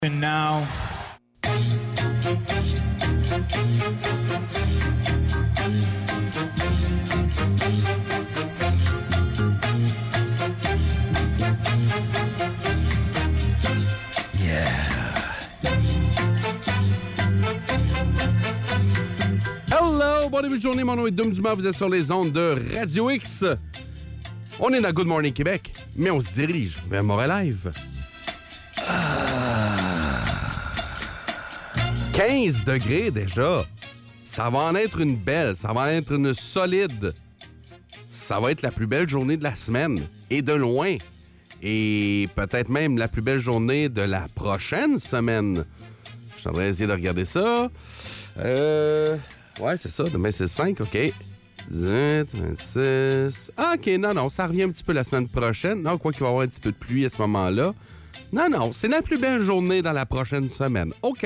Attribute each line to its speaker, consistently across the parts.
Speaker 1: And now.
Speaker 2: Hello, bonne début de journée, mon nom est Dom Dumas, vous êtes sur les ondes de Radio X. On est dans Good Morning Québec, mais on se dirige vers Montréal Live. 15 degrés déjà. Ça va en être une belle, ça va en être une solide. Ça va être la plus belle journée de la semaine, et de loin. Et peut-être même la plus belle journée de la prochaine semaine. Je suis en train d'essayer de regarder ça. Ouais, c'est ça. Demain, c'est le 5, OK. 18, 26... OK, non, ça revient un petit peu la semaine prochaine. Non, quoi qu'il va y avoir un petit peu de pluie à ce moment-là. Non, c'est la plus belle journée dans la prochaine semaine. OK.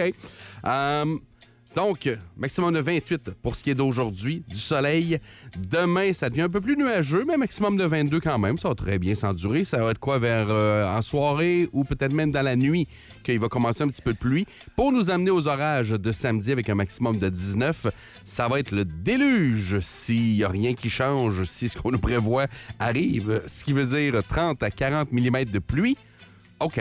Speaker 2: Donc, maximum de 28 pour ce qui est d'aujourd'hui, du soleil. Demain, ça devient un peu plus nuageux, mais maximum de 22 quand même. Ça va très bien s'endurer. Ça va être quoi vers en soirée ou peut-être même dans la nuit qu'il va commencer un petit peu de pluie. Pour nous amener aux orages de samedi avec un maximum de 19, ça va être le déluge s'il n'y a rien qui change, si ce qu'on nous prévoit arrive. Ce qui veut dire 30 à 40 mm de pluie. OK.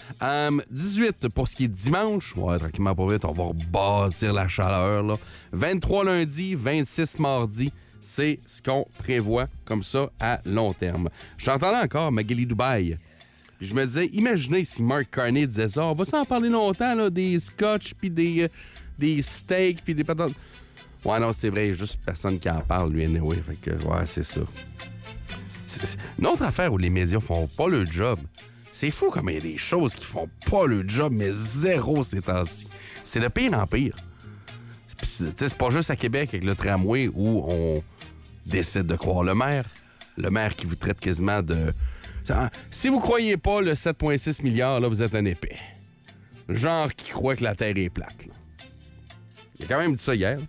Speaker 2: 18 pour ce qui est dimanche. Ouais, tranquillement pas vite, on va rebâtir la chaleur, là. 23 lundi, 26 mardi. C'est ce qu'on prévoit comme ça à long terme. J'entendais encore Magali Dubaï. Puis je me disais, imaginez si Mark Carney disait ça. On va s'en parler longtemps, là, des scotch, puis des steaks, puis des patates. Ouais, non, c'est vrai, il y a juste personne qui en parle, lui, anyway. Fait que, ouais, c'est ça. C'est une autre affaire où les médias font pas le job. C'est fou comme il y a des choses qui font pas le job, mais zéro ces temps-ci. C'est le pire en pire. C'est pas juste à Québec avec le tramway où on décide de croire le maire. Le maire qui vous traite quasiment de... Si vous croyez pas le 7,6 milliards, là, vous êtes un épais. Genre qui croit que la Terre est plate. Là. Il a quand même dit ça hier.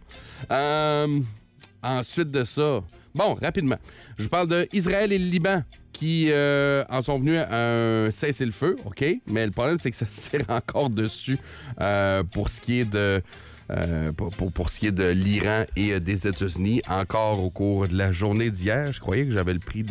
Speaker 2: Ensuite de ça... Bon, rapidement. Je vous parle d'Israël et le Liban qui en sont venus à un cessez-le-feu, OK? Mais le problème, c'est que ça se tire encore dessus pour ce qui est de... pour ce qui est de l'Iran et des États-Unis, encore au cours de la journée d'hier. Je croyais que j'avais le prix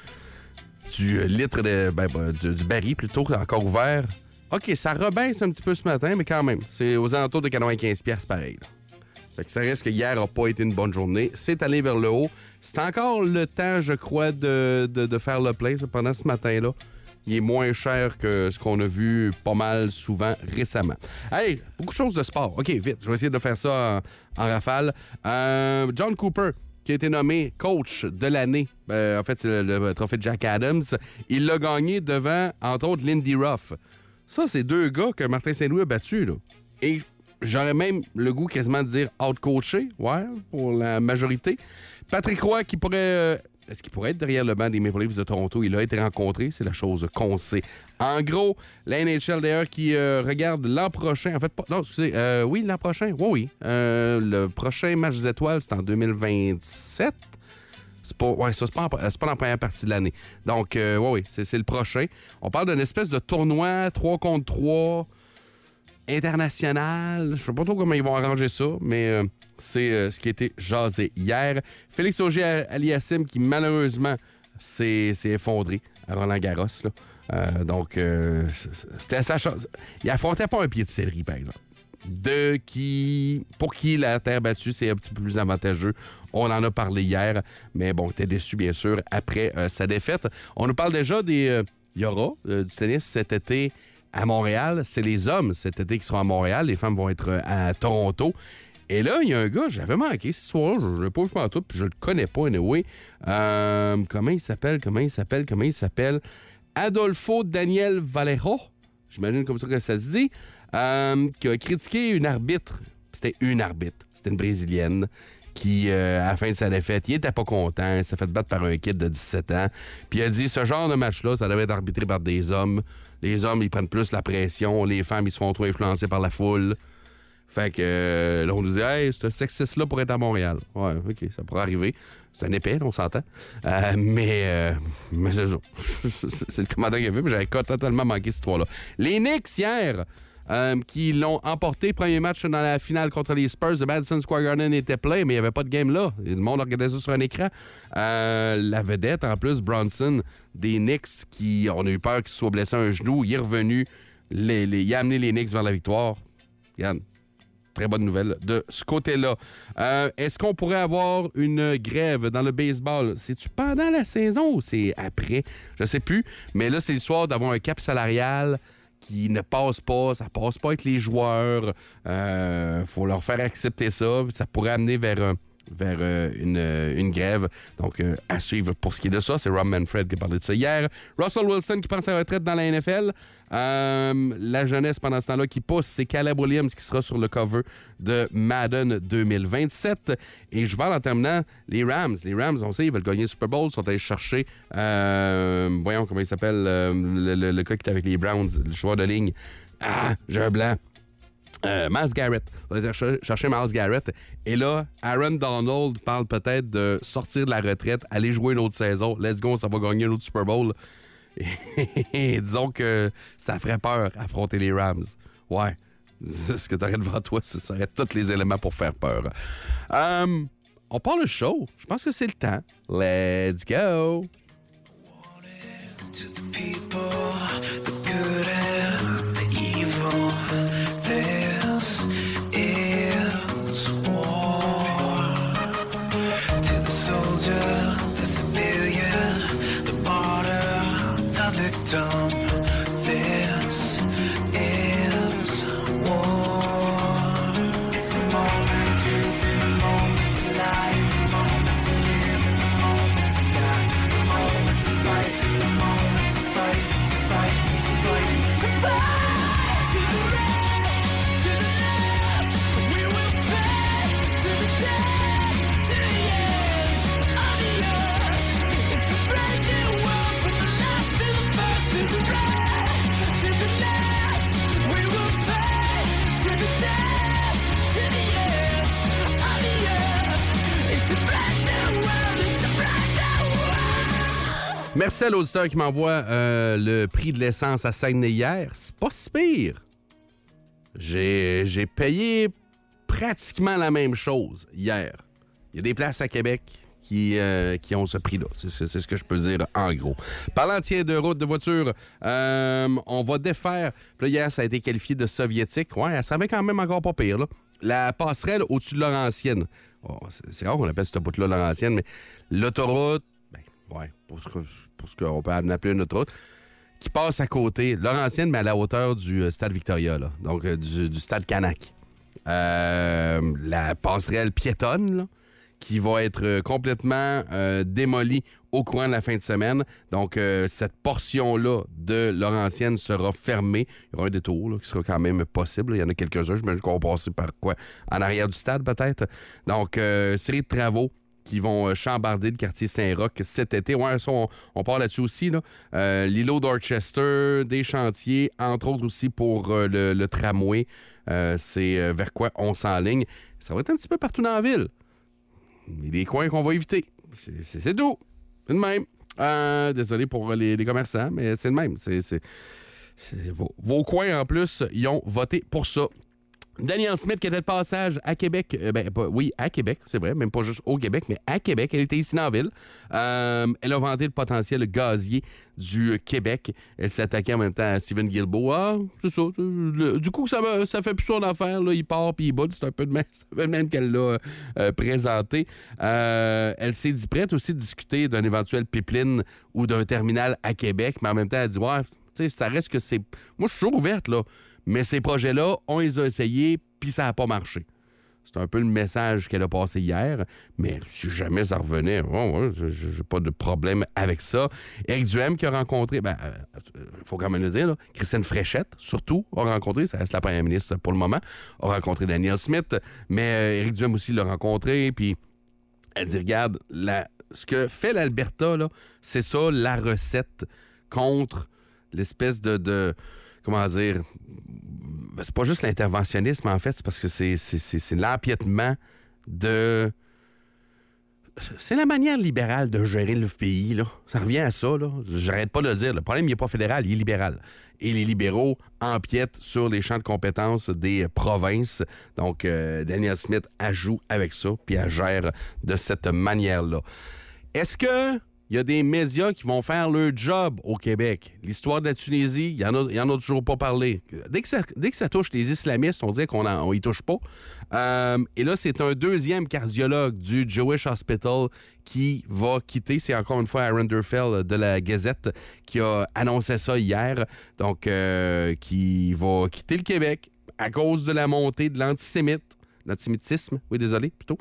Speaker 2: du litre du baril plutôt, encore ouvert. OK, ça rebaisse un petit peu ce matin, mais quand même, c'est aux alentours de 95$ pareil. Là. Fait que ça reste que hier n'a pas été une bonne journée. C'est allé vers le haut. C'est encore le temps, je crois, de faire le plein. Pendant ce matin-là, il est moins cher que ce qu'on a vu pas mal souvent récemment. Hey, beaucoup de choses de sport. OK, vite, je vais essayer de faire ça en rafale. John Cooper, qui a été nommé coach de l'année. En fait, c'est le trophée de Jack Adams. Il l'a gagné devant, entre autres, Lindy Ruff. Ça, c'est deux gars que Martin Saint-Louis a battus, là. Et j'aurais même le goût quasiment de dire out-coaché, ouais, pour la majorité. Patrick Roy qui pourrait... est-ce qu'il pourrait être derrière le banc des Maple Leafs de Toronto? Il a été rencontré, c'est la chose qu'on sait. En gros, la NHL d'ailleurs qui regarde l'an prochain, en fait, pas, non, excusez, oui, l'an prochain, oui. Le prochain match des étoiles, c'est en 2027. C'est pas, ouais, ça, c'est pas la première partie de l'année. Donc, oui, c'est le prochain. On parle d'une espèce de tournoi 3 contre 3 international. Je sais pas trop comment ils vont arranger ça, mais c'est ce qui a été jasé hier. Félix Auger-Aliassime qui, malheureusement, s'est effondré à Roland-Garros. Donc, c'était sa chance. Il affrontait pas un pied de céleri, par exemple. Pour qui la terre battue, c'est un petit peu plus avantageux. On en a parlé hier, mais bon, t'es déçu, bien sûr, après sa défaite. On nous parle déjà il y aura du tennis cet été à Montréal. C'est les hommes cet été qui seront à Montréal. Les femmes vont être à Toronto. Et là, il y a un gars, j'avais manqué ce soir-là, je ne l'ai pas vu partout, puis je le connais pas, anyway. Comment il s'appelle? Adolfo Daniel Valero, j'imagine comme ça que ça se dit, qui a critiqué une arbitre. C'était une Brésilienne qui, à la fin de sa défaite, il était pas content, il s'est fait battre par un kid de 17 ans, puis il a dit, ce genre de match-là, ça devait être arbitré par des hommes. Les hommes, ils prennent plus la pression, les femmes, ils se font trop influencer par la foule. Fait que là, on nous dit, hey, ce sexiste-là pourrait être à Montréal. Ouais, OK, ça pourrait arriver. C'est un épais, on s'entend. Mais c'est ça. C'est le commentaire qu'il y avait, mais j'avais totalement manqué cette histoire-là. Les Knicks, hier, qui l'ont emporté. Premier match dans la finale contre les Spurs de Madison Square Garden était plein, mais il n'y avait pas de game là. Le monde regardait ça sur un écran. La vedette, en plus, Bronson, des Knicks, on a eu peur qu'il se soit blessé un genou. Il est revenu. Il a amené les Knicks vers la victoire. Yann, très bonne nouvelle de ce côté-là. Est-ce qu'on pourrait avoir une grève dans le baseball? C'est-tu pendant la saison ou c'est après? Je sais plus. Mais là, c'est l'histoire d'avoir un cap salarial qui ne passe pas. Ça passe pas avec les joueurs. Faut leur faire accepter ça. Ça pourrait amener vers une grève. Donc, à suivre pour ce qui est de ça. C'est Rob Manfred qui a parlé de ça hier. Russell Wilson qui prend sa retraite dans la NFL. La jeunesse pendant ce temps-là qui pousse, c'est Caleb Williams qui sera sur le cover de Madden 2027. Et je parle en terminant les Rams. Les Rams, on sait, ils veulent gagner le Super Bowl. Ils sont allés chercher, voyons comment il s'appelle, le gars qui est avec les Browns, le joueur de ligne. Ah, j'ai un blanc. Myles Garrett. On va chercher Myles Garrett. Et là, Aaron Donald parle peut-être de sortir de la retraite, aller jouer une autre saison. Let's go, ça va gagner un autre Super Bowl. Et disons que ça ferait peur affronter les Rams. Ouais. Ce que tu aurais devant toi, ça aurait tous les éléments pour faire peur. On part le show. Je pense que c'est le temps. Let's go!
Speaker 1: This is war. It's the moment of truth and the moment to lie, and the moment to live and the moment to die, the moment to fight, the moment to fight, to fight, to fight, to fight. To the right, to the left, we will fight to the death, to the edge of the earth. It's a brand new world from the last to the first, to the right, to the left, we will fight to the death, to the edge of the earth. It's a brand new world, it's a brand new world.
Speaker 2: Merci à l'auditeur qui m'envoie le prix de l'essence à Saguenay hier. C'est pas si pire. J'ai payé pratiquement la même chose hier. Il y a des places à Québec qui ont ce prix-là. C'est ce que je peux dire en gros. Parlant de route, de voiture, on va défaire. Puis là, hier, ça a été qualifié de soviétique. Ouais, ça avait quand même encore pas pire, là. La passerelle au-dessus de Laurentienne. Oh, c'est rare qu'on appelle ce bout-là Laurentienne, mais l'autoroute, ouais, pour ce qu'on peut appeler une autoroute, qui passe à côté, Laurentienne, mais à la hauteur du Stade Victoria, là, donc du Stade Canac. La passerelle piétonne, là, qui va être complètement démolie au courant de la fin de semaine. Donc, cette portion-là de Laurentienne sera fermée. Il y aura un détour là, qui sera quand même possible. Il y en a quelques-uns, j'imagine qu'on va passer par quoi? En arrière du stade, peut-être. Donc, série de travaux qui vont chambarder le quartier Saint-Roch cet été. Ouais, ça, on part là-dessus aussi. Là. L'îlot d'Orchester, des chantiers, entre autres aussi pour le tramway. C'est vers quoi on s'enligne. Ça va être un petit peu partout dans la ville. Il y a des coins qu'on va éviter. C'est tout. C'est le même. Désolé pour les commerçants, mais c'est le même. Vos coins, en plus, ils ont voté pour ça. Danielle Smith, qui était de passage à Québec. Oui, à Québec, c'est vrai, même pas juste au Québec, mais à Québec. Elle était ici dans la ville. Elle a vanté le potentiel gazier du Québec. Elle s'est attaquée en même temps à Stephen Guilbeault. Ah, c'est ça. Du coup, ça fait plus son affaire. Là. Il part puis il boude. C'est un peu de même qu'elle l'a présenté. Elle s'est dit prête aussi de discuter d'un éventuel pipeline ou d'un terminal à Québec, mais en même temps, elle dit ouais, tu sais, ça reste que c'est. Moi, je suis toujours ouverte, là. Mais ces projets-là, on les a essayés, puis ça n'a pas marché. C'est un peu le message qu'elle a passé hier. Mais si jamais ça revenait, j'ai pas de problème avec ça. Éric Duhem qui a rencontré, il faut quand même le dire, là, Christine Fréchette, surtout, a rencontré, ça reste la première ministre pour le moment, a rencontré Danielle Smith, mais Éric Duhem aussi l'a rencontré, puis elle dit, regarde, ce que fait l'Alberta, là, c'est ça, la recette contre l'espèce de comment dire, c'est pas juste l'interventionnisme, en fait, c'est parce que c'est l'empiètement de c'est la manière libérale de gérer le pays, là. Ça revient à ça, là. J'arrête pas de le dire. Le problème, il n'est pas fédéral, il est libéral. Et les libéraux empiètent sur les champs de compétences des provinces. Donc, Danielle Smith joue avec ça, puis elle gère de cette manière-là. Est-ce que il y a des médias qui vont faire leur job au Québec? L'histoire de la Tunisie, il y en a toujours pas parlé. Dès que ça touche les islamistes, on dirait qu'on y touche pas. Et là, c'est un deuxième cardiologue du Jewish Hospital qui va quitter. C'est encore une fois Aaron Derfel de la Gazette qui a annoncé ça hier. Donc, qui va quitter le Québec à cause de la montée de l'antisémitisme, oui, désolé, plutôt.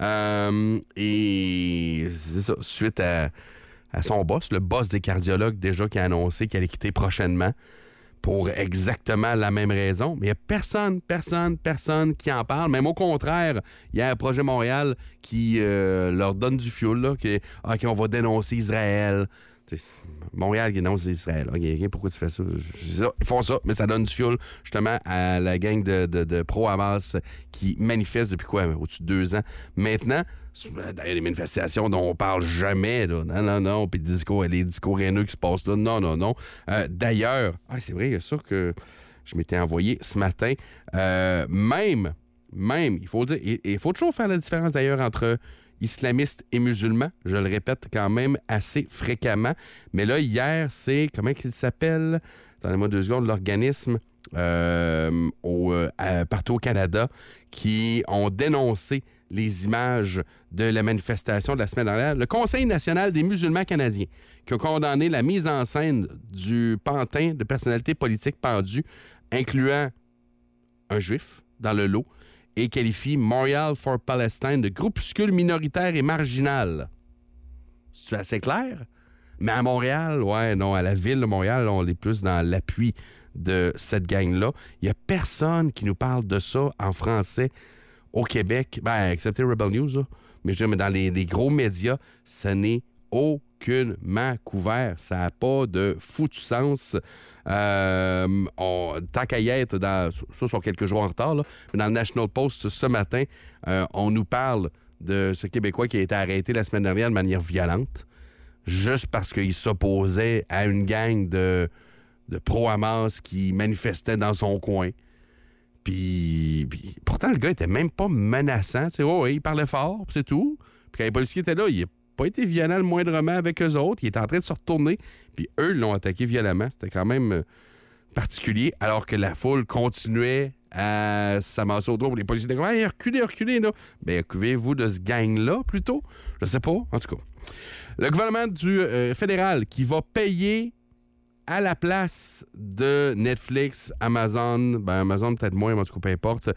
Speaker 2: Et c'est ça, suite à son boss, le boss des cardiologues déjà qui a annoncé qu'il allait quitter prochainement pour exactement la même raison. Mais il n'y a personne qui en parle. Même au contraire, il y a un Projet Montréal qui leur donne du fioul, là, qu'on va dénoncer Israël. C'est Montréal qui dénonce Israël. Okay, pourquoi tu fais ça? Ils font ça, mais ça donne du fioul justement à la gang de pro-Hamas qui manifeste depuis quoi? Au-dessus de 2 ans. Maintenant, d'ailleurs, les manifestations dont on parle jamais, là. Non. Puis les discours haineux qui se passent là. Non. D'ailleurs, c'est vrai, il y a ça que je m'étais envoyé ce matin. Même, il faut dire, il faut toujours faire la différence d'ailleurs entre islamistes et musulmans. Je le répète quand même assez fréquemment. Mais là, hier, c'est, comment il s'appelle? Attendez-moi 2 secondes, l'organisme partout au Canada qui ont dénoncé les images de la manifestation de la semaine dernière. Le Conseil national des musulmans canadiens qui a condamné la mise en scène du pantin de personnalités politiques pendues, incluant un juif dans le lot, et qualifie Memorial for Palestine de groupuscule minoritaire et marginal. C'est assez clair? Mais à Montréal, à la ville de Montréal, on est plus dans l'appui de cette gang-là. Il n'y a personne qui nous parle de ça en français au Québec, excepté Rebel News, là. Mais je veux dire, dans les gros médias, ça n'est aucunement couvert. Ça n'a pas de foutu sens. Tant qu'à y être, ça sont quelques jours en retard, là, mais dans le National Post ce matin, on nous parle de ce Québécois qui a été arrêté la semaine dernière de manière violente, juste parce qu'il s'opposait à une gang de pro-Hamas qui manifestait dans son coin. Puis pourtant, le gars était même pas menaçant. Il parlait fort, c'est tout. Puis quand les policiers étaient là, il n'a pas été violent le moindrement avec eux autres. Il était en train de se retourner. Puis eux l'ont attaqué violemment. C'était quand même particulier. Alors que la foule continuait à s'amasser autour. Les policiers étaient comme « Hey, reculez, là! » Bien, occupez-vous de ce gang-là, plutôt. Je sais pas. En tout cas. Le gouvernement du fédéral qui va payer à la place de Netflix, Amazon, Amazon peut-être moins, mais en tout cas, peu importe,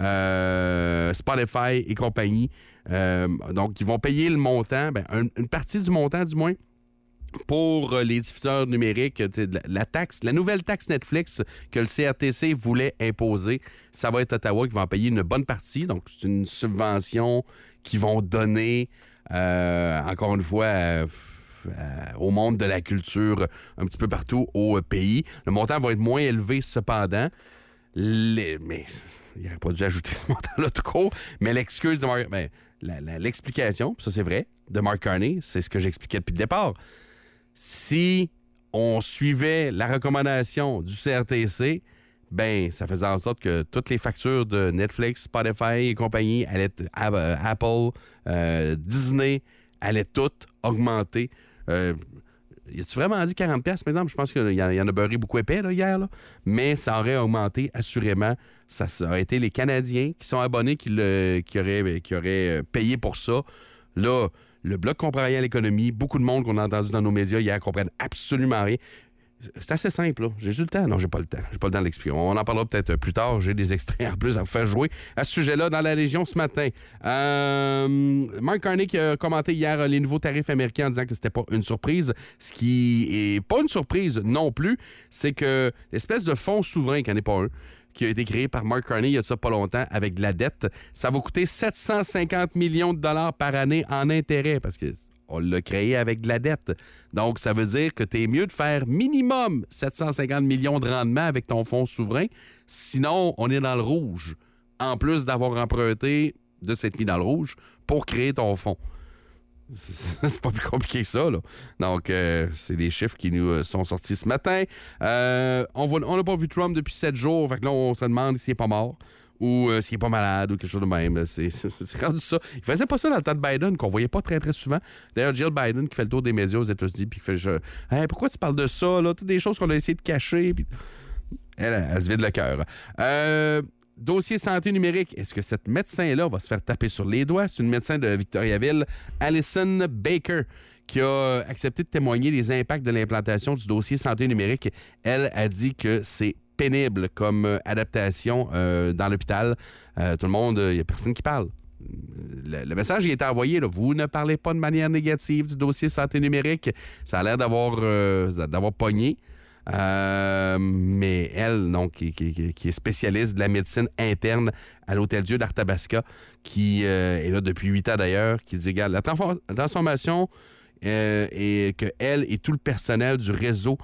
Speaker 2: Spotify et compagnie. Donc, ils vont payer le montant, une partie du montant du moins, pour les diffuseurs numériques. La nouvelle taxe Netflix que le CRTC voulait imposer, ça va être Ottawa qui va en payer une bonne partie. Donc, c'est une subvention qu'ils vont donner, encore une fois, au monde de la culture un petit peu partout au pays. Le montant va être moins élevé cependant. Mais il n'aurait pas dû ajouter ce montant-là tout court. Mais l'excuse de l'explication, ça c'est vrai, de Mark Carney, c'est ce que j'expliquais depuis le départ. Si on suivait la recommandation du CRTC, ça faisait en sorte que toutes les factures de Netflix, Spotify et compagnie allaient être Apple, Disney, allaient toutes augmenter. Y a-tu vraiment dit 40$, par exemple? Je pense qu'il y en a beurré beaucoup épais là, hier. Là. Mais ça aurait augmenté, assurément. Ça aurait été les Canadiens qui sont abonnés qui auraient payé pour ça. Là, le Bloc comprend rien à l'économie. Beaucoup de monde qu'on a entendu dans nos médias hier comprennent absolument rien. C'est assez simple, là. J'ai le temps? Non, j'ai pas le temps. J'ai pas le temps de l'expliquer. On en parlera peut-être plus tard. J'ai des extraits en plus à vous faire jouer à ce sujet-là dans la Légion ce matin. Mark Carney qui a commenté hier les nouveaux tarifs américains en disant que c'était pas une surprise. Ce qui est pas une surprise non plus, c'est que l'espèce de fonds souverain, qui n'en est pas un, qui a été créé par Mark Carney il y a de ça pas longtemps avec de la dette, ça va coûter 750 millions de dollars par année en intérêt parce que on l'a créé avec de la dette. Donc, ça veut dire que tu es mieux de faire minimum 750 millions de rendement avec ton fonds souverain. Sinon, on est dans le rouge. En plus d'avoir emprunté, de s'être mis dans le rouge pour créer ton fonds. C'est pas plus compliqué que ça, là. Donc, c'est des chiffres qui nous sont sortis ce matin. On n'a pas vu Trump depuis 7 jours. Fait que là, on se demande s'il est pas mort ou s'il est pas malade ou quelque chose de même. C'est rendu ça. Il faisait pas ça dans le temps de Biden, qu'on voyait pas très, très souvent. D'ailleurs, Jill Biden qui fait le tour des médias aux États-Unis puis qui fait hey, pourquoi tu parles de ça, là? Toutes des choses qu'on a essayé de cacher. Puis... Elle se vide le cœur. Dossier santé numérique. Est-ce que cette médecin-là va se faire taper sur les doigts? C'est une médecin de Victoriaville, Alison Baker, qui a accepté de témoigner des impacts de l'implantation du dossier santé numérique. Elle a dit que c'est pénible comme adaptation dans l'hôpital. Tout le monde, il n'y a personne qui parle. Le message il a été envoyé, là, vous ne parlez pas de manière négative du dossier santé numérique. Ça a l'air d'avoir pogné. Mais elle, donc, qui est spécialiste de la médecine interne à l'Hôtel-Dieu d'Arthabasca, qui est là depuis 8 ans d'ailleurs, qui dit, regarde, la transformation et que elle et tout le personnel du réseau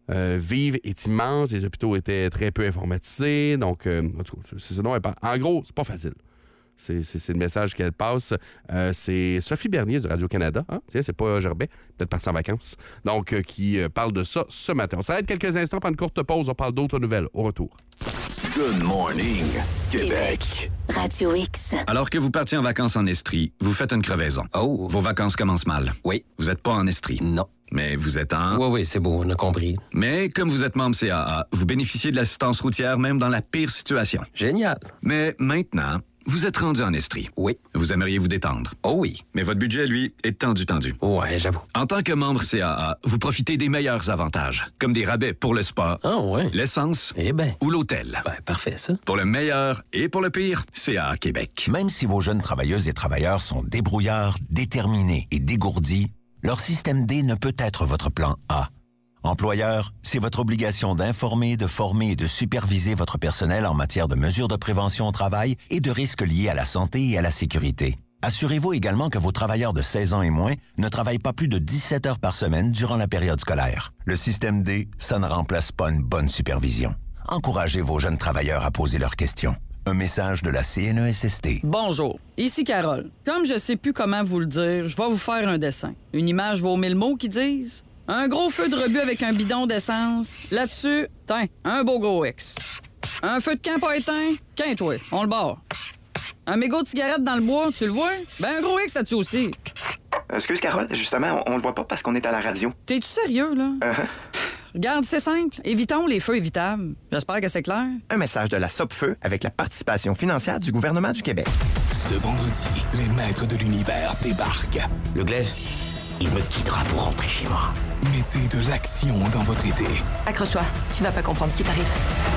Speaker 2: vivent est immense. Les hôpitaux étaient très peu informatisés. Donc, en tout cas, c'est ça dont elle parle. En gros, c'est pas facile. C'est le message qu'elle passe. C'est Sophie Bernier du Radio-Canada. Hein? C'est pas Gerbet, peut-être parti en vacances. Donc, qui parle de ça ce matin. On s'arrête quelques instants pour une courte pause. On parle d'autres nouvelles au retour.
Speaker 3: Good morning, Québec.
Speaker 4: Radio X.
Speaker 5: Alors que vous partiez en vacances en Estrie, vous faites une crevaison.
Speaker 6: Oh.
Speaker 5: Vos vacances commencent mal.
Speaker 6: Oui.
Speaker 5: Vous n'êtes pas en Estrie.
Speaker 6: Non.
Speaker 5: Mais vous êtes en...
Speaker 6: Oui, c'est beau, on a compris.
Speaker 5: Mais comme vous êtes membre CAA, vous bénéficiez de l'assistance routière même dans la pire situation.
Speaker 6: Génial.
Speaker 5: Mais maintenant... Vous êtes rendu en Estrie.
Speaker 6: Oui.
Speaker 5: Vous aimeriez vous détendre.
Speaker 6: Oh oui.
Speaker 5: Mais votre budget, lui, est tendu.
Speaker 6: Ouais, j'avoue.
Speaker 5: En tant que membre CAA, vous profitez des meilleurs avantages, comme des rabais pour le spa,
Speaker 6: ouais.
Speaker 5: l'essence ou l'hôtel.
Speaker 6: Parfait, ça.
Speaker 5: Pour le meilleur et pour le pire, CAA Québec.
Speaker 3: Même si vos jeunes travailleuses et travailleurs sont débrouillards, déterminés et dégourdis, leur système D ne peut être votre plan A. Employeur, c'est votre obligation d'informer, de former et de superviser votre personnel en matière de mesures de prévention au travail et de risques liés à la santé et à la sécurité. Assurez-vous également que vos travailleurs de 16 ans et moins ne travaillent pas plus de 17 heures par semaine durant la période scolaire. Le système D, ça ne remplace pas une bonne supervision. Encouragez vos jeunes travailleurs à poser leurs questions. Un message de la CNESST.
Speaker 7: Bonjour, ici Carole. Comme je sais plus comment vous le dire, je vais vous faire un dessin. Une image vaut 1000 mots qui disent... Un gros feu de rebut avec un bidon d'essence. Là-dessus, un beau gros X. Un feu de camp pas éteint, toi, on le barre. Un mégot de cigarette dans le bois, tu le vois? Ben un gros X là-dessus aussi.
Speaker 8: Excuse, Carole, justement, on le voit pas parce qu'on est à la radio.
Speaker 7: T'es-tu sérieux, là? Regarde, c'est simple. Évitons les feux évitables. J'espère que c'est clair.
Speaker 8: Un message de la Sopfeu avec la participation financière du gouvernement du Québec.
Speaker 3: Ce vendredi, les maîtres de l'univers débarquent.
Speaker 9: Le glaive, il me quittera pour rentrer chez moi.
Speaker 3: Mettez de l'action dans votre été.
Speaker 10: Accroche-toi, tu vas pas comprendre ce qui t'arrive.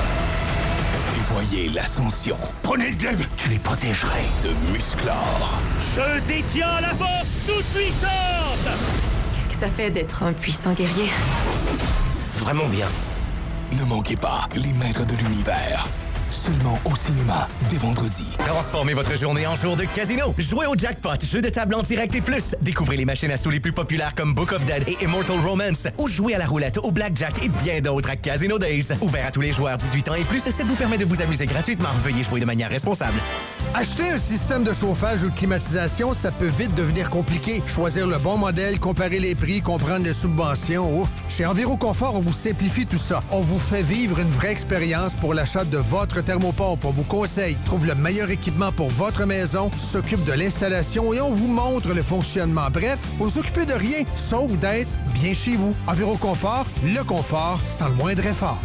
Speaker 3: Et voyez l'ascension. Prenez le glaive, tu les protégerais de Musclor.
Speaker 11: Je détiens la force toute puissante.
Speaker 10: Qu'est-ce que ça fait d'être un puissant guerrier?
Speaker 9: Vraiment bien.
Speaker 3: Ne manquez pas les maîtres de l'univers. Seulement au cinéma, dès vendredi.
Speaker 12: Transformez votre journée en jour de casino. Jouez au jackpot, jeu de table en direct et plus. Découvrez les machines à sous les plus populaires comme Book of Dead et Immortal Romance. Ou jouez à la roulette, au blackjack et bien d'autres à Casino Days. Ouvert à tous les joueurs 18 ans et plus, ça vous permet de vous amuser gratuitement. Veuillez jouer de manière responsable.
Speaker 13: Acheter un système de chauffage ou de climatisation, ça peut vite devenir compliqué. Choisir le bon modèle, comparer les prix, comprendre les subventions, ouf. Chez Enviroconfort, on vous simplifie tout ça. On vous fait vivre une vraie expérience pour l'achat de votre thermopompe. On vous conseille, trouve le meilleur équipement pour votre maison, s'occupe de l'installation et on vous montre le fonctionnement. Bref, vous vous occupez de rien, sauf d'être bien chez vous. Enviroconfort, le confort sans le moindre effort.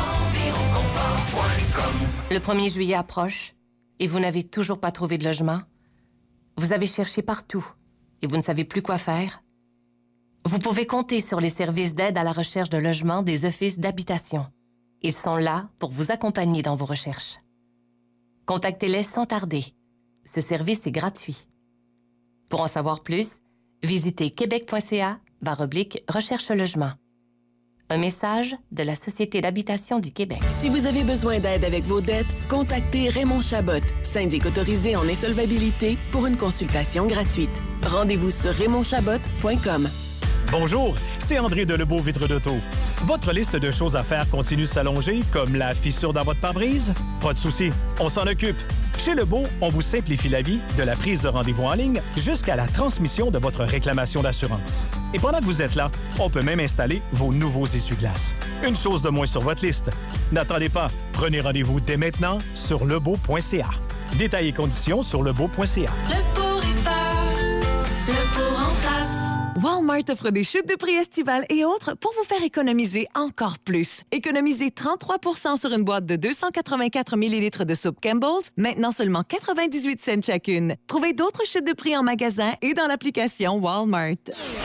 Speaker 10: Le 1er juillet approche et vous n'avez toujours pas trouvé de logement. Vous avez cherché partout et vous ne savez plus quoi faire. Vous pouvez compter sur les services d'aide à la recherche de logement des offices d'habitation. Ils sont là pour vous accompagner dans vos recherches. Contactez-les sans tarder. Ce service est gratuit. Pour en savoir plus, visitez québec.ca/recherche-logement. Un message de la Société d'habitation du Québec.
Speaker 14: Si vous avez besoin d'aide avec vos dettes, contactez Raymond Chabot, syndic autorisé en insolvabilité, pour une consultation gratuite. Rendez-vous sur raymondchabot.com.
Speaker 15: Bonjour, c'est André Delebow, Vitre d'Auto. Votre liste de choses à faire continue de s'allonger, comme la fissure dans votre pare-brise? Pas de souci, on s'en occupe. Chez Lebeau, on vous simplifie la vie, de la prise de rendez-vous en ligne jusqu'à la transmission de votre réclamation d'assurance. Et pendant que vous êtes là, on peut même installer vos nouveaux essuie-glaces. Une chose de moins sur votre liste. N'attendez pas. Prenez rendez-vous dès maintenant sur lebeau.ca. Détails et conditions sur lebeau.ca.
Speaker 4: Lebeau répare, Lebeau remplace. Walmart offre des chutes de prix estivales et autres pour vous faire économiser encore plus. Économisez 33 % sur une boîte de 284 ml de soupe Campbell's, maintenant seulement 98 cents chacune. Trouvez d'autres chutes de prix en magasin et dans l'application Walmart.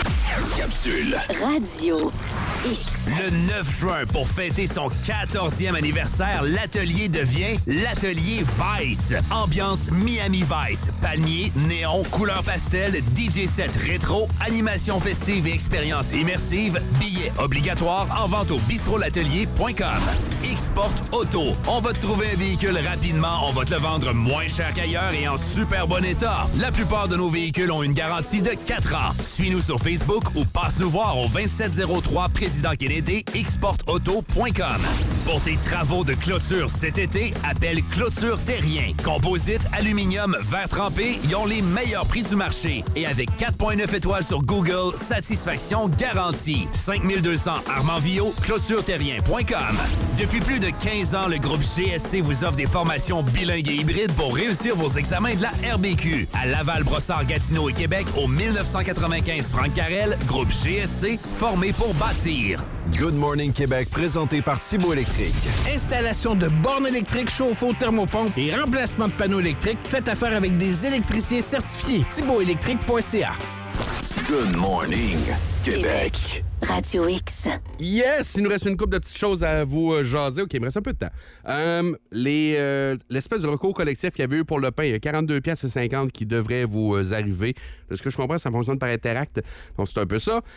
Speaker 16: Capsule
Speaker 17: Radio X.
Speaker 16: Le 9 juin, pour fêter son 14e anniversaire, l'atelier devient l'atelier Vice. Ambiance Miami Vice. Palmiers, néon, couleurs pastel, DJ set rétro, animation festive et expérience immersive. Billets obligatoires en vente au bistrolatelier.com. X-Sport Auto. On va te trouver un véhicule rapidement, on va te le vendre moins cher qu'ailleurs et en super bon état. La plupart de nos véhicules ont une garantie de 4 ans. Suis-nous sur Facebook ou passe nous voir au 2703 Président Kennedy, xsportauto.com. Pour tes travaux de clôture cet été, appelle Clôture Terrien. Composite, aluminium, verre trempé, ils ont les meilleurs prix du marché. Et avec 4.9 étoiles sur Google, satisfaction garantie. 5200 Armand-Villot, clôtureterrien.com. Depuis plus de 15 ans, le groupe GSC vous offre des formations bilingues et hybrides pour réussir vos examens de la RBQ. À Laval, Brossard, Gatineau et Québec, au 1995 Franck Carrel, groupe GSC, formé pour bâtir.
Speaker 18: Good Morning Québec, présenté par Thibault Électrique.
Speaker 19: Installation de bornes électriques, chauffe-eau, thermopompe et remplacement de panneaux électriques. Faites affaire avec des électriciens certifiés. ThibaultElectrique.ca.
Speaker 18: Good Morning Québec.
Speaker 17: Radio X.
Speaker 2: Yes! Il nous reste une couple de petites choses à vous jaser. OK, il me reste un peu de temps. L'espèce de recours collectif qu'il y avait eu pour le pain, il y a 42,50 qui devraient vous arriver. De ce que je comprends, ça fonctionne par Interact. Donc, c'est un peu ça.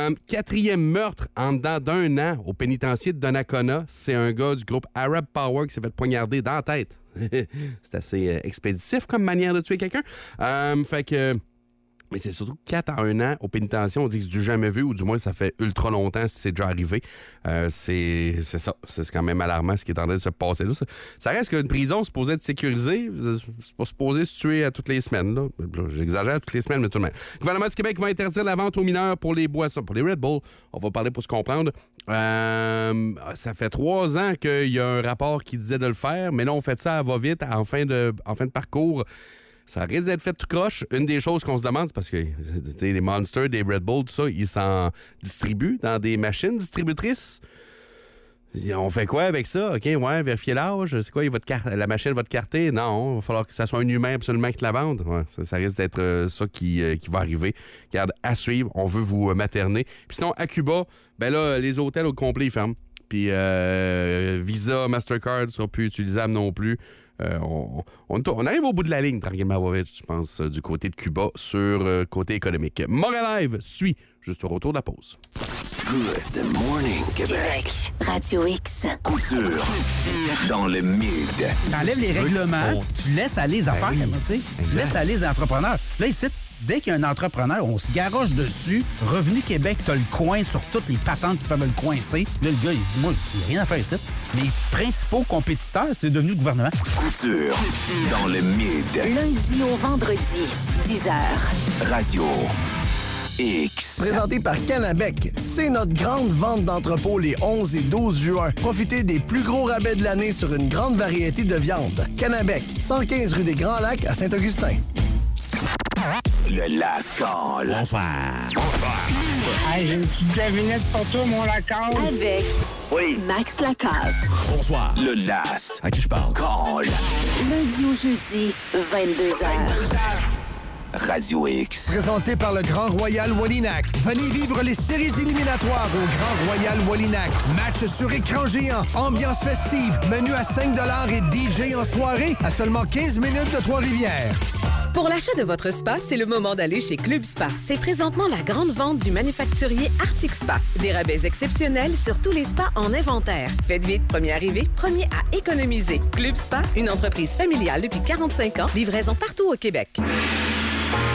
Speaker 2: 4e meurtre en dedans d'un an au pénitencier de Donnacona. C'est un gars du groupe Arab Power qui s'est fait poignarder dans la tête. C'est assez expéditif comme manière de tuer quelqu'un. Fait que... Mais c'est surtout 4 en 1 an au pénitencier. On dit que c'est du jamais vu, ou du moins ça fait ultra longtemps si c'est déjà arrivé. C'est ça. C'est quand même alarmant ce qui est en train de se passer là. Ça reste qu'une prison supposée être sécurisée. C'est pas supposé se tuer à toutes les semaines. Là. J'exagère à toutes les semaines, mais tout de même. Le gouvernement du Québec va interdire la vente aux mineurs pour les boissons. Pour les Red Bull, on va parler pour se comprendre. Ça fait 3 ans qu'il y a un rapport qui disait de le faire, mais là, on fait ça à va-vite, en fin de parcours. Ça risque d'être fait tout croche. Une des choses qu'on se demande, c'est parce que les Monsters, des Red Bull, tout ça, ils s'en distribuent dans des machines distributrices. On fait quoi avec ça? OK, ouais, vérifier l'âge. C'est quoi? La machine va te carter? Non, il va falloir que ça soit un humain absolument qui te la vende. Ouais, ça risque d'être ça qui va arriver. Regarde, à suivre, on veut vous materner. Puis sinon, à Cuba, ben là, les hôtels au complet, ils ferment. Puis Visa, Mastercard ne sera plus utilisable non plus. On arrive au bout de la ligne, tranquillement, je pense, du côté de Cuba, sur côté économique. Montréal Live suit juste au retour de la pause.
Speaker 18: Good Morning Québec.
Speaker 17: Radio X.
Speaker 18: Couture. Dans le mid.
Speaker 20: T'enlèves les règlements, tu laisses aller les affaires, tu sais. Tu laisses aller les entrepreneurs. Là, ici, dès qu'il y a un entrepreneur, on se garoche dessus. Revenu Québec, t'as le coin sur toutes les patentes qui peuvent le coincer. Là, le gars, il dit, moi, il n'y a rien à faire ici. Les principaux compétiteurs, c'est devenu le gouvernement.
Speaker 18: Couture. Dans le mid.
Speaker 17: Lundi au vendredi, 10h.
Speaker 18: Radio X.
Speaker 21: Présenté par Canabec, c'est notre grande vente d'entrepôt les 11 et 12 juin. Profitez des plus gros rabais de l'année sur une grande variété de viandes. Canabec, 115 rue des Grands Lacs à Saint-Augustin.
Speaker 18: Le Last Call.
Speaker 20: Bonsoir.
Speaker 22: Hey, j'ai une petite devinette pour toi, mon Lacasse.
Speaker 17: Avec Max Lacasse.
Speaker 20: Bonsoir.
Speaker 18: Le Last.
Speaker 20: À qui je parle?
Speaker 18: Call.
Speaker 17: Lundi au jeudi, 22h.
Speaker 18: Radio X.
Speaker 13: Présenté par le Grand Royal Wallinac. Venez vivre les séries éliminatoires au Grand Royal Wallinac. Match sur écran géant, ambiance festive, menu à 5$ et DJ en soirée à seulement 15 minutes de Trois-Rivières.
Speaker 23: Pour l'achat de votre spa, c'est le moment d'aller chez Club Spa. C'est présentement la grande vente du manufacturier Arctic Spa. Des rabais exceptionnels sur tous les spas en inventaire. Faites vite, premier arrivé, premier à économiser. Club Spa, une entreprise familiale depuis 45 ans, livraison partout au Québec.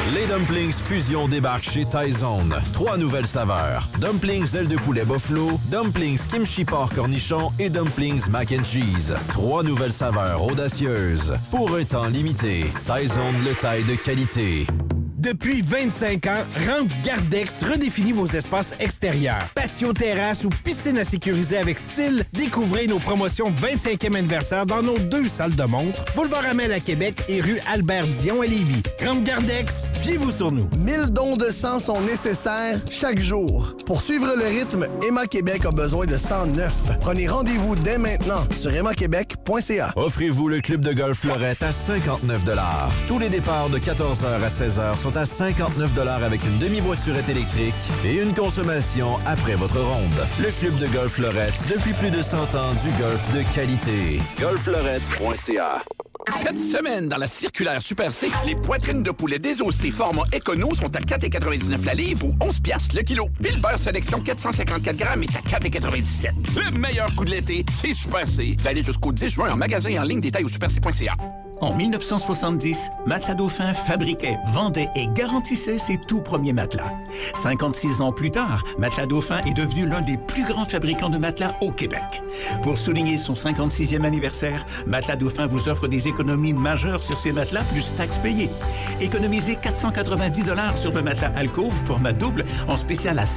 Speaker 1: Les Dumplings Fusion débarquent chez Thaizone. 3 nouvelles saveurs. Dumplings ailes de poulet buffalo, Dumplings kimchi porc cornichon et Dumplings mac and cheese. 3 nouvelles saveurs audacieuses. Pour un temps limité. Thaizone, le taille de qualité.
Speaker 19: Depuis 25 ans, Rampe Gardex redéfinit vos espaces extérieurs. Patio terrasse ou piscine à sécuriser avec style, découvrez nos promotions 25e anniversaire dans nos 2 salles de montre, Boulevard Amel à Québec et rue Albert-Dion à Lévis. Rampe Gardex, fiez-vous sur nous.
Speaker 21: 1000 dons de sang sont nécessaires chaque jour. Pour suivre le rythme, Emma Québec a besoin de sang neuf. Prenez rendez-vous dès maintenant sur emmaquebec.ca.
Speaker 1: Offrez-vous le club de golf Fleurette à 59 $. Tous les départs de 14h à 16h sont à 59 $ avec une demi-voiturette électrique et une consommation après votre ronde. Le club de golf Fleurette, depuis plus de 100 ans, du golf de qualité. golffleurette.ca.
Speaker 5: Cette semaine, dans la circulaire Super C, les poitrines de poulet désossées format Econo sont à 4,99 la livre ou 11 $ le kilo. Puis le beurre sélection 454 grammes est à 4,97. Le meilleur coup de l'été, c'est Super C. Vous allez jusqu'au 10 juin en magasin et en ligne, détail au superc.ca.
Speaker 6: En 1970, Matelas Dauphin fabriquait, vendait et garantissait ses tout premiers matelas. 56 ans plus tard, Matelas Dauphin est devenu l'un des plus grands fabricants de matelas au Québec. Pour souligner son 56e anniversaire, Matelas Dauphin vous offre des économies majeures sur ses matelas plus taxes payées. Économisez 490 $ sur le matelas Alcove format double en spécial à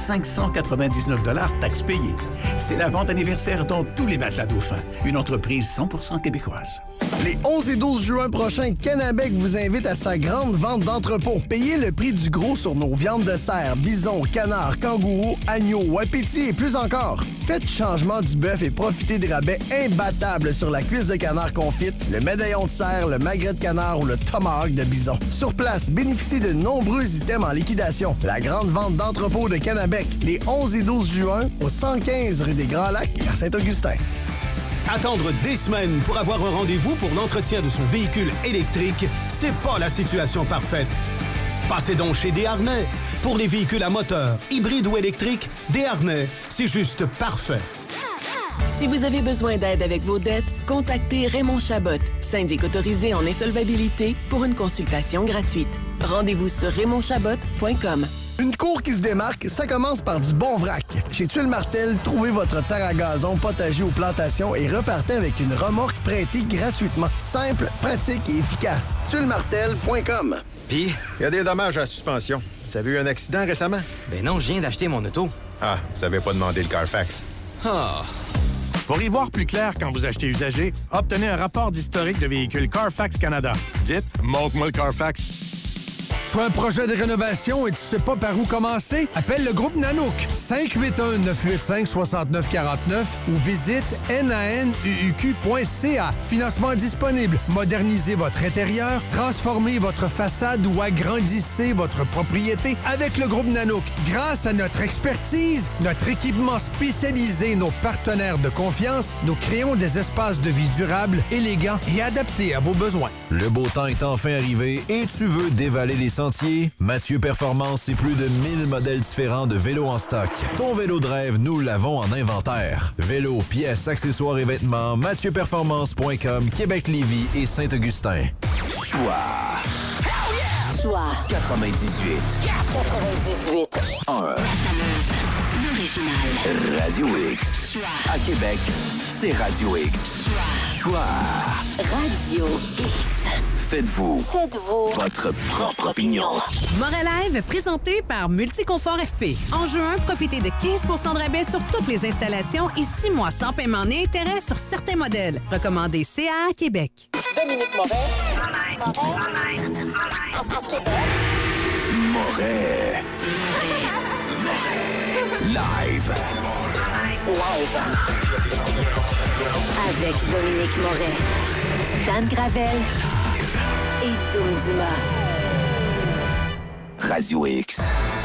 Speaker 6: 599 $ taxes payées. C'est la vente anniversaire dans tous les Matelas Dauphin, une entreprise 100% québécoise.
Speaker 21: Les 11 et 12 juin prochain, Canabec vous invite à sa grande vente d'entrepôt. Payez le prix du gros sur nos viandes de cerf, bison, canard, kangourou, agneau, wapiti et plus encore. Faites changement du bœuf et profitez des rabais imbattables sur la cuisse de canard confite, le médaillon de cerf, le magret de canard ou le tomahawk de bison. Sur place, bénéficiez de nombreux items en liquidation. La grande vente d'entrepôt de Canabec, les 11 et 12 juin, au 115 rue des Grands Lacs à Saint-Augustin.
Speaker 24: Attendre des semaines pour avoir un rendez-vous pour l'entretien de son véhicule électrique, c'est pas la situation parfaite. Passez donc chez Desharnais. Pour les véhicules à moteur, hybride ou électrique, Desharnais, c'est juste parfait.
Speaker 14: Si vous avez besoin d'aide avec vos dettes, contactez Raymond Chabot, syndic autorisé en insolvabilité, pour une consultation gratuite. Rendez-vous sur raymondchabot.com.
Speaker 21: Une cour qui se démarque, ça commence par du bon vrac. Chez Tuile Martel, trouvez votre terre à gazon, potager ou plantation et repartez avec une remorque prêtée gratuitement. Simple, pratique et efficace. tuilemartel.com.
Speaker 25: Puis, il y a des dommages à la suspension. Vous avez eu un accident récemment?
Speaker 9: Ben non, je viens d'acheter mon auto.
Speaker 25: Ah, vous avez pas demandé le Carfax.
Speaker 26: Ah. Pour y voir plus clair quand vous achetez usagé, obtenez un rapport d'historique de véhicule Carfax Canada. Dites « Montre-moi le Carfax ».
Speaker 13: Tu as un projet de rénovation et tu sais pas par où commencer? Appelle le groupe Nanook 581-985-6949 ou visite nanuq.ca. Financement disponible. Modernisez votre intérieur, transformez votre façade ou agrandissez votre propriété avec le groupe Nanook. Grâce à notre expertise, notre équipement spécialisé, nos partenaires de confiance, nous créons des espaces de vie durables, élégants et adaptés à vos besoins.
Speaker 1: Le beau temps est enfin arrivé et tu veux dévaler les sentiers? Mathieu Performance, c'est plus de 1000 modèles différents de vélos en stock. Ton vélo de rêve, nous l'avons en inventaire. Vélos, pièces, accessoires et vêtements, mathieuperformance.com, Québec-Lévis et Saint-Augustin.
Speaker 18: Choix.
Speaker 17: Choix.
Speaker 18: 98.
Speaker 17: 98.
Speaker 18: 1. Radio X. À Québec, c'est Radio X. Choix.
Speaker 17: Radio X.
Speaker 18: Faites-vous votre propre opinion.
Speaker 27: Moralive, présenté par Multiconfort FP. En juin, profitez de 15 % de rabais sur toutes les installations et 6 mois sans paiement ni intérêt sur certains modèles. Recommandé CA Québec.
Speaker 28: Dominique Moret.
Speaker 18: Moret. Live.
Speaker 17: Avec Dominique Moret, Dan Gravel et Doom Dumas.
Speaker 18: Radio X.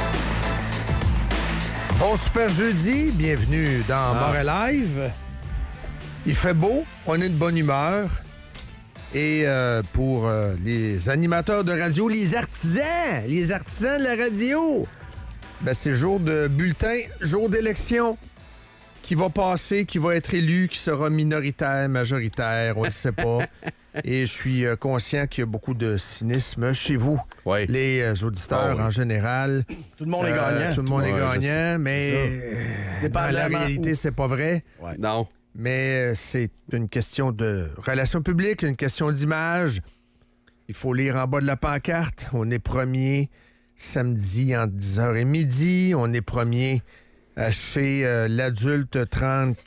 Speaker 13: Bon super jeudi, bienvenue dans Moret Live. Il fait beau, on est de bonne humeur. Et pour les animateurs de radio, les artisans de la radio, ben c'est jour de bulletin, jour d'élection. Qui va passer, qui va être élu, qui sera minoritaire, majoritaire, on ne sait pas. Et je suis conscient qu'il y a beaucoup de cynisme chez vous, les auditeurs en général.
Speaker 21: Tout le monde est gagnant.
Speaker 13: Tout le monde est gagnant, mais dans la réalité, c'est pas vrai.
Speaker 21: Ouais.
Speaker 2: Non.
Speaker 13: Mais c'est une question de relations publiques, une question d'image. Il faut lire en bas de la pancarte. On est premier samedi entre 10h et midi. On est premier chez l'adulte 30